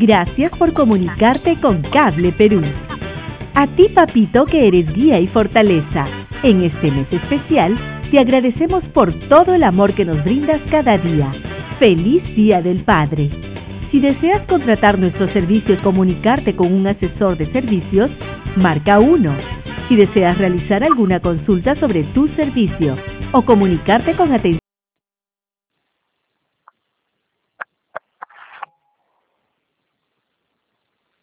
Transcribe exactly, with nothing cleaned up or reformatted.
Gracias por comunicarte con Cable Perú. A ti, papito, que eres guía y fortaleza. En este mes especial, te agradecemos por todo el amor que nos brindas cada día. ¡Feliz Día del Padre! Si deseas contratar nuestros servicios y comunicarte con un asesor de servicios, marca uno. Si deseas realizar alguna consulta sobre tu servicio o comunicarte con atención